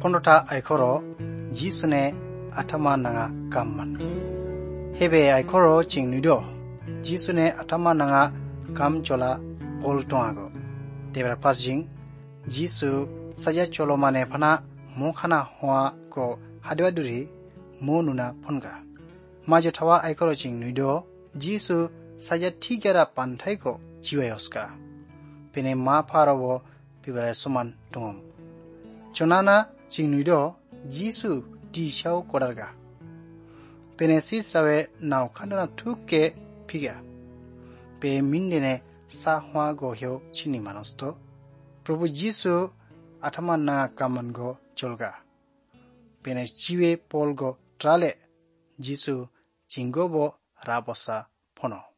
폰도타 아이코로 지수네 아타마나가 감만 헤베 아이코로 징누도 지수네 아타마나가 감졸라 볼토하고 데베라 파스징 지수 사자촐로마네 파나 모카나 호아고 하드와두리 모누나 폰가 마저타와 아이코로 징누도 지수 사자티게라 판타이고 지웨요스카 페네 마파로보 비바라 수만 동음 조나나 징누도 지수 디샤오 코다가 페네시스라웨 나우 칸다나 투게 피가 페 민데네 사화고효 치니마노스토 프로부 지수 아타마나 까만고 졸가 페네 지웨 폴고 트랄레 지수 징고보 라보사 포노